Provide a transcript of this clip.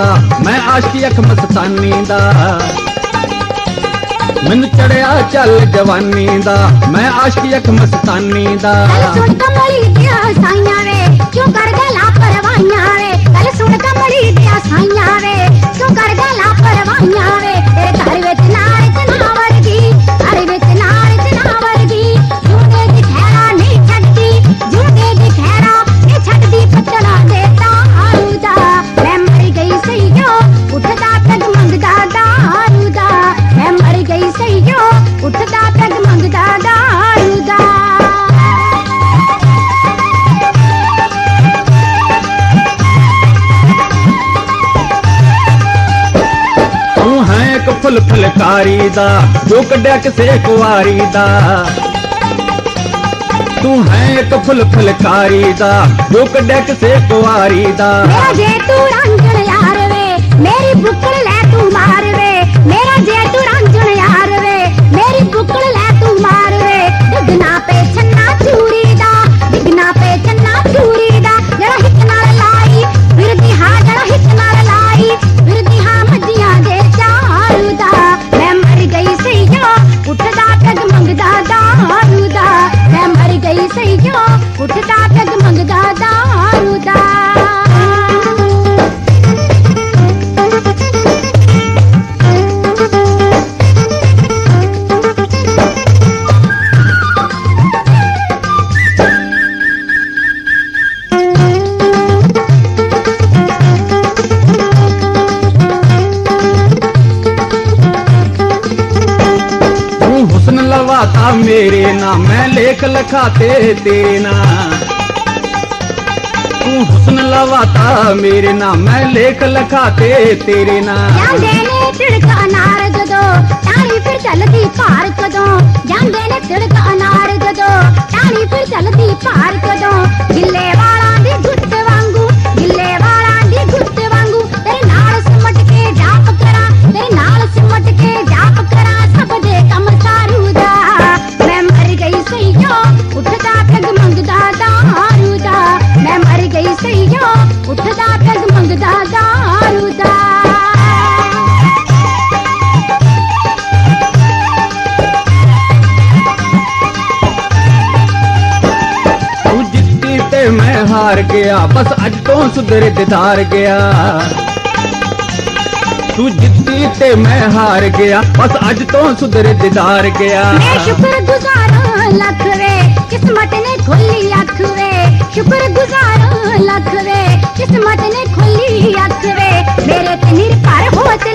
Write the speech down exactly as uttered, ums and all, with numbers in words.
दा, मैं आशिकी अख मस्तानी दा। मैनू चढ़िया चल जवानी दा, मैं आशिकी अख मस्तानी दा। गल सुन कमली दिया साइयां वे, क्यों कर गला परवाइयां वे। गल सुन कमली दिया साइयां वे, क्यों कर गला परवाइयां वे। तेरे घर विच नार तना वर्गी, घर विच नार तना वर्गी। जूंदे दी खैरा नहीं छड्डी, जूंदे दी खैरा नहीं छड्डी पत्तला दे दारू दा। मैं मर गई सईयो उठदा पग मंगदा दारू दा। मैं मर गई सईयो उठदा पग मंगदा दारू दा। तू है एक फुल फुलकारी दा, जो कड्या किसे कुआरी दा। तू है एक फुल फुलकारी दा, जो कड्या किसे कुआरी दा। मेरा जे तू रांझण यार वे, मेरी बुक्कड़ ले तू मार वे। मेरा जे तू रांझण यार वे, मेरी बुक्कड़ ले तू मार वे। डिगना पे छन्ना चूरी दा, डिगना पे छन्ना चूरी दा। जरा हित नाल लाई फिरदी हां, जरा हित नाल लाई फिरदी हां मजियां दे चारू दा। मैं मर गई सईयो उठदा पग मंगदा दारू दा। मैं मर गई सईयो उठदा पग मंगदा दारू दा। हुस्न लवाता मेरे ना, मैं लेख लखाते तेरे ना। तू हुस्न लवाता मेरे ना, मैं लेख लखाते तेरे ना। ਜਾਂਦੇ ਨੇ ਝਿੜਕ ਅਨਾਰ ਜਦੋਂ, ਟਾਣੀ ਫਿਰ ਚੱਲਦੀ ਭਾਰ ਕਦੋਂ। ਜਾਂਦੇ ਨੇ ਝਿੜਕ ਅਨਾਰ ਜਦੋਂ, ਟਾਣੀ ਫਿਰ ਚੱਲਦੀ ਭਾਰ ਕਦੋਂ। ਗਿੱਲੇ ਵਾਲਾਂ ਦੀ ਗੁੱਤ ਵਾਂਗੂ, ਗਿੱਲੇ ਵਾਲਾਂ ਦੀ ਗੁੱਤ ਵਾਂਗੂ। ਤੇਰੇ ਨਾਲ ਸਿਮਟ ਕੇ ਜਾਪ ਕਰਾਂ, ਤੇਰੇ ਨਾਲ ਸਿਮਟ ਕੇ ਜਾਪ ਕਰਾਂ ਸਭ ਦੇ ਕੰਮ ਸਾਰੂ ਦਾ। ਮੈਂ ਮਰ ਗਈ ਸਈਓ ਉੱਠਦਾ ਪਗ ਮੰਗਦਾ ਦਾਰੂ ਦਾ। ਮੈਂ ਮਰ ਗਈ ਸਈਓ ਉੱਠਦਾ ਪਗ ਮੰਗਦਾ ਦਾਰੂ ਦਾ। तू जित्ती ते मैं हार गया, बस अज तो सुधरे दिदार गया। तू जित्ती ते मैं हार गया, बस अज तो सुधरे दिदार गया। मैं शुक्र गुजार लख वे, किस्मत ने खोली अख वे। शुक्र गुजार लख वे, किस्मत ने खोली अख वे। मेरे ते निर्भर हो ते